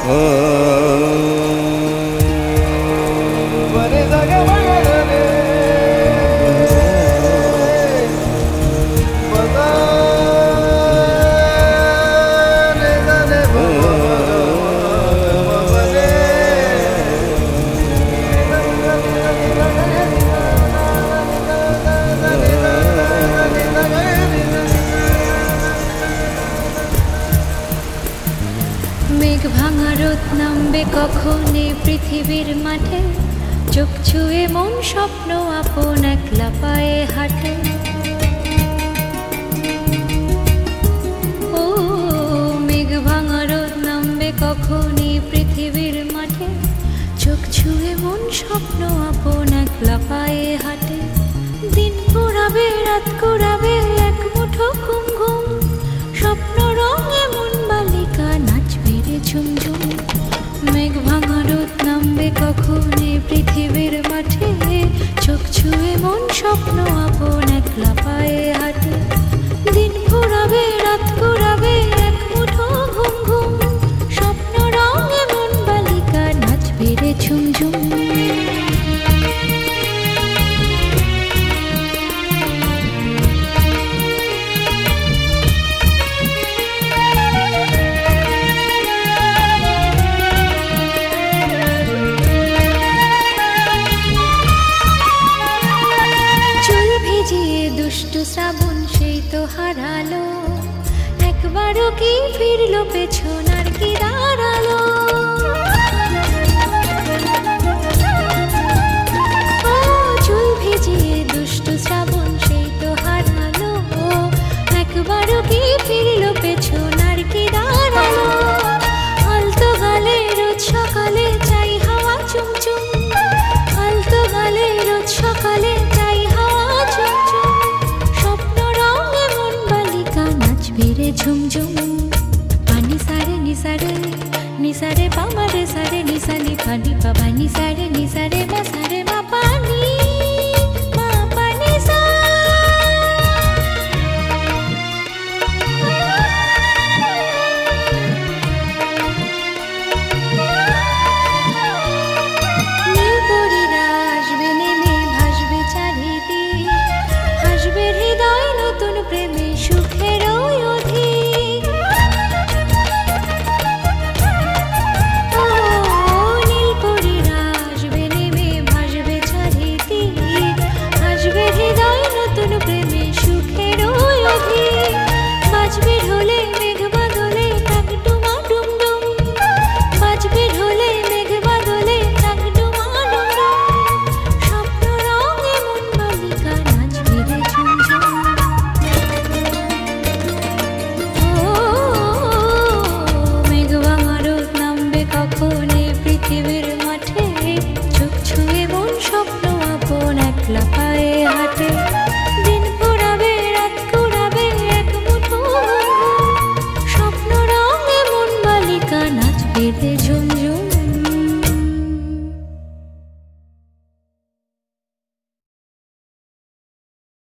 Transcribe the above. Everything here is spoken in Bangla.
মেঘ ভাঙা রোদ নামবে কখন এই পৃথিবীর মাঠে, চোখ ছুঁয়ে মন স্বপ্ন আপন একলা পায়ে হাঁটে। ও মেঘ ভাঙা রোদ নামবে কখন এই পৃথিবীর মাঠে, চোখ ছুঁয়ে মন স্বপ্ন আপন একলা পায়ে হাঁটে। দিন ঘুরাবে রাত ঘুরাবে এক মুঠো ঘুম ঘুম, স্বপ্ন রঙে মন বালিকা নাচবে রে ঝুমঝুম। মেঘ ভাঙা রোদ নামবে কখন এই পৃথিবীর মাঠে, চোখ ছুঁয়ে মন স্বপ্ন আপন একলা পায়ে হাঁটে। দিন ঘুরাবে রাত ঘুরাবে এক মুঠো ঘুম ঘুম, স্বপ্ন রঙে মন বালিকা নাচবে রে ঝুমঝুম। দুষ্টু শ্রাবণ সেই তো হারালো, একবারও কি ফিরলো পেছন আর কি দাঁড়ালো। ও চুল ভিজিয়ে দুষ্টু শ্রাবণ সেই তো হারালো, একবারও কি ফিরলো পেছন আর কি দাঁড়ালো। আলতো গালে রোজ সকালে চাই হাওয়া চুমচুম, আলতো গালে রোজ সকালে চাই হাওয়া চুমচুম, স্বপ্ন রঙে মন বালিকা নাচবে রে ঝুমঝুম। পানি সারে নিসারে নিসারে পামারে সারে নিসানি পানি পাবা নিসারে নিসারে মা সারে মা পানি।